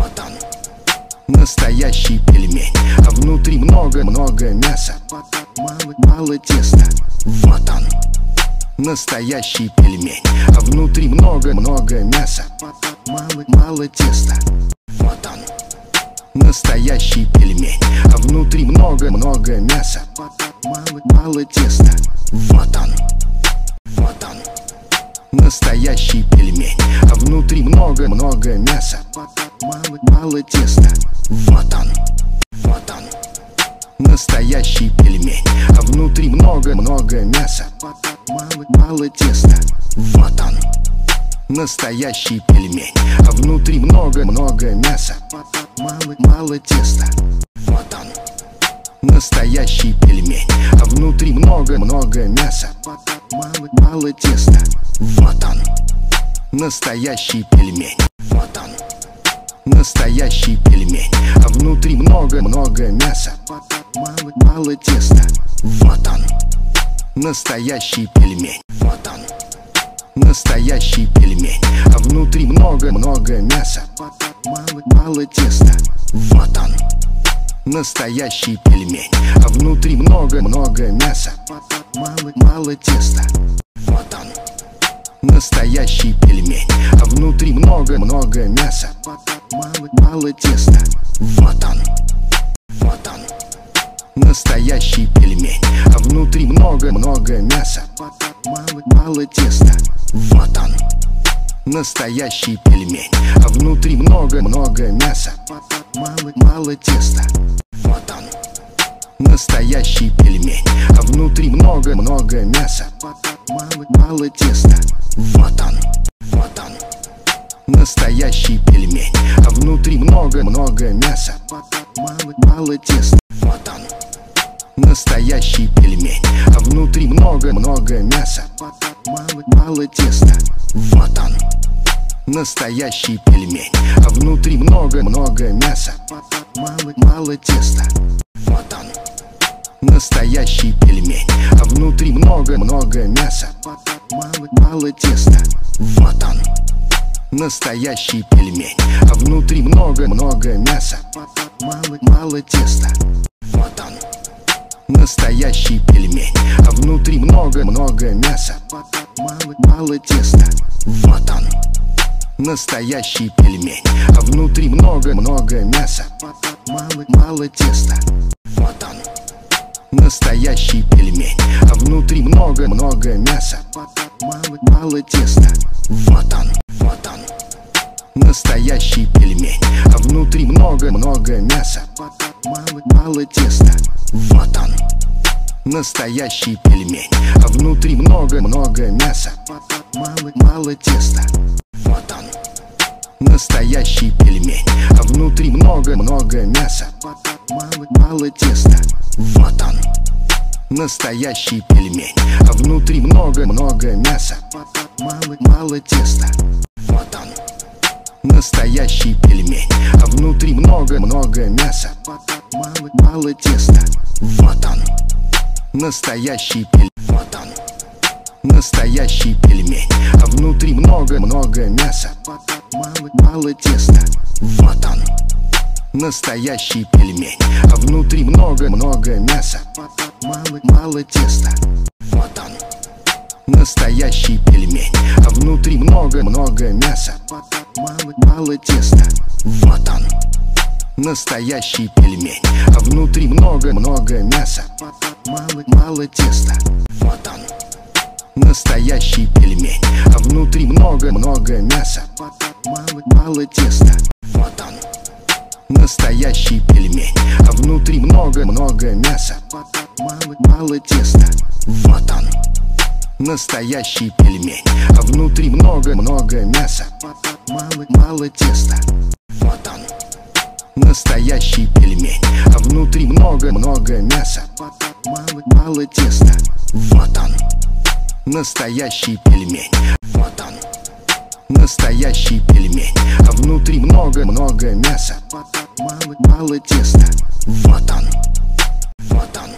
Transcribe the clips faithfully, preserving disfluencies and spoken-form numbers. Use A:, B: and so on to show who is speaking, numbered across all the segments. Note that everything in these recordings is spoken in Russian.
A: Вот он, настоящий пельмень, а внутри много-много мяса, мало теста. Вот он, настоящий пельмень, а внутри много-много мяса, мало теста. Вот он, настоящий пельмень, а внутри много-много мяса, мало теста. Вот он, вот он, настоящий пельмень, а внутри много-много мяса, мало теста. Вот он, вот он, настоящий пельмень, а внутри много-много мяса, мало теста. Вот он, настоящий пельмень, а внутри много-много мяса, мало теста. Вот он, настоящий пельмень, а внутри много-много мяса, мало теста. Вот он, настоящий пельмень. Вот он, настоящий пельмень, а внутри много-много мяса, мало теста. Вот он, настоящий пельмень. Вот он, настоящий пельмень, а внутри много-много мяса, мало теста. Вот он, настоящий пельмень, а внутри много-много мяса, мало теста. Вот он, настоящий пельмень, а внутри много-много мяса, мало теста. Вот он, вот он, настоящий пельмень, а внутри много-много мяса, мало теста. Вот он, настоящий пельмень, а внутри много-много мяса, мало теста. Вот он, настоящий пельмень, а внутри много-много мяса, мало теста. Вот он, вот он, настоящий пельмень, а внутри много-много мяса, мало теста. Вот он, настоящий пельмень, а внутри много-много мяса, мало теста. Вот он, настоящий пельмень, а внутри много-много мяса, мало теста. Вот он, настоящий пельмень, а внутри много-много мяса, мало теста. Вот он, настоящий пельмень, а внутри много-много мяса, мало теста. Вот он, настоящий пельмень, а внутри много-много мяса, мало теста. Вот он, настоящий пельмень, а внутри много-много мяса, мало теста. Вот он, настоящий пельмень, а внутри много-много мяса, мало теста. Вот он, вот он, настоящий пельмень, а внутри много-много мяса, мало теста. Вот он, настоящий пельмень, а внутри много-много мяса, мало теста. Вот он, настоящий пельмень, а внутри много-много мяса, мало теста. Вот он, настоящий пельмень, а внутри много-много мяса, мало теста. Вот он, настоящий пельмень, а внутри много-много мяса, мало теста. Вот он, настоящий пельмень. Вот он, настоящий пельмень, а внутри много-много мяса, мало теста. Вот он, настоящий пельмень, а внутри много-много мяса, мало теста. Вот он, настоящий пельмень, а внутри много-много мяса, мало теста. Вот он, настоящий пельмень, а внутри много-много мяса, мало теста. Вот он, настоящий пельмень, а внутри много-много мяса, мало теста. Вот он, настоящий пельмень, а внутри много-много мяса, мало теста. Вот он, настоящий пельмень, а внутри много-много мяса, мало теста. Вот он, настоящий пельмень, а внутри много-много мяса, мало теста. Вот он, настоящий пельмень. Вот он, настоящий пельмень, а внутри много-много мяса, мало теста. Вот он, вот он,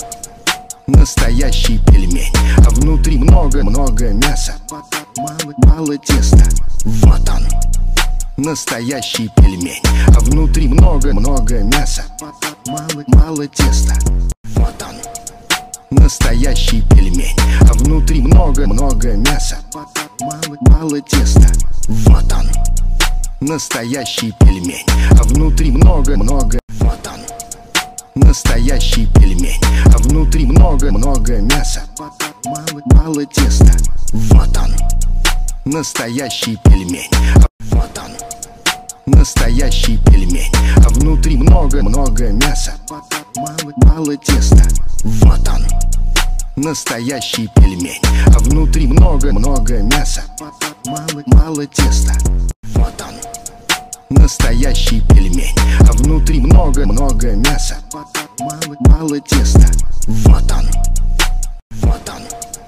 A: настоящий пельмень, а внутри много-много мяса, мало теста. Вот он, Настоящий пельмень, а внутри много-много мяса. Мало, мало теста. Вот он. Настоящий пельмень, а внутри много-много мяса. Мало, мало теста. Вот он. Настоящий пельмень, а внутри много-много. Вот он. Настоящий пельмень, а внутри много-много мяса. Мало, мало теста. Вот он. Настоящий пельмень. Вот он. Настоящий пельмень, а внутри много-много мяса. Мало, мало теста. Вот он. Настоящий пельмень, а внутри много-много мяса. Мало, мало теста. Вот он. Настоящий пельмень, а внутри много-много мяса. Мало, мало теста. Вот он. Вот он.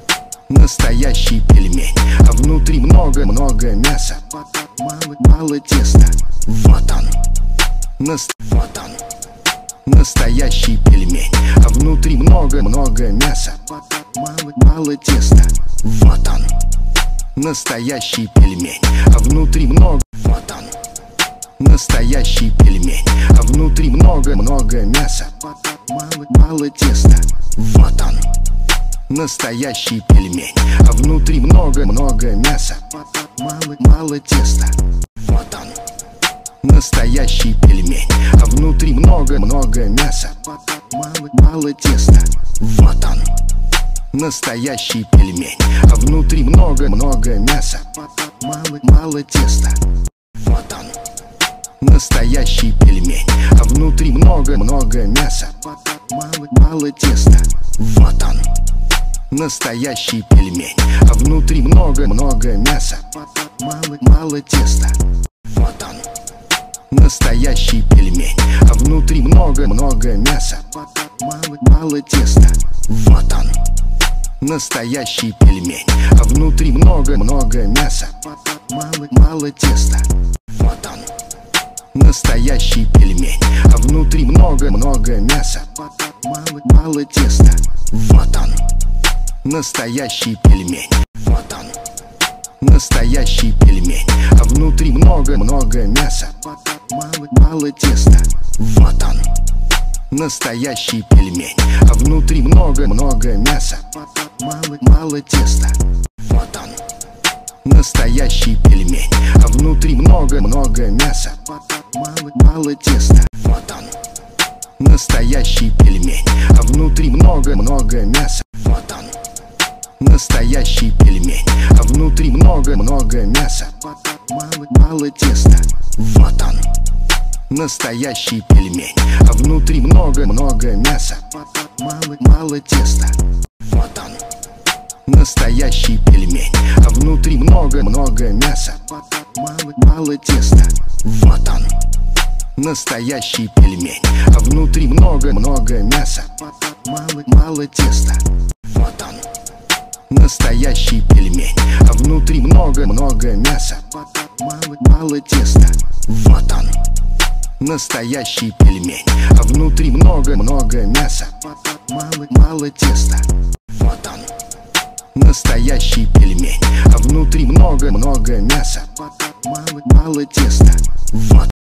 A: Настоящий пельмень, а внутри много-много мяса. Мало, мало теста. Вот он. Нас... Вот он. Настоящий пельмень, а внутри много-много мяса. Мало, мало теста. Вот он. Настоящий пельмень, а внутри много. Вот он. Настоящий пельмень, а внутри много-много мяса. Мало, мало теста. Вот он. Настоящий пельмень, а внутри много-много мяса. Мало, мало теста. Вот он. Настоящий пельмень, а внутри много-много мяса. Мало, мало теста. Вот он. Настоящий пельмень, а внутри много-много мяса. Мало, мало теста. Вот он. Настоящий пельмень, а внутри много-много мяса. Мало, мало теста. Вот он. Настоящий пельмень, а внутри много-много мяса. Мало, мало теста. Вот он. Настоящий пельмень, а внутри много-много мяса. Мало, мало теста. Вот он. Настоящий пельмень, а внутри много-много мяса. Мало, мало теста. Вот он. Настоящий пельмень, а внутри много-много мяса. Мало, мало теста. Вот он. Настоящий пельмень. Вот он. Настоящий пельмень, а внутри много-много мяса. Мало, мало теста. Вот он. Настоящий пельмень, а внутри много-много мяса. Мало, мало теста. Вот он. Настоящий пельмень, а внутри много-много мяса. Мало, мало теста. Вот он. Настоящий пельмень, а внутри много-много мяса. Вот он. Настоящий пельмень, а внутри много-много мяса. Мало, мало теста. Вот он. Настоящий пельмень, а внутри много-много мяса. Мало, мало теста. Вот он. Настоящий пельмень, а внутри много-много мяса. Мало, мало теста. Вот он. Настоящий пельмень, а внутри много-много мяса. Мало, мало теста. Вот он. Настоящий пельмень, а внутри много-много мяса. Мало, мало теста. Вот он. Настоящий пельмень, а внутри много-много мяса. Мало, мало теста. Вот он. Настоящий пельмень, а внутри много-много мяса. Мало, мало теста. Вот.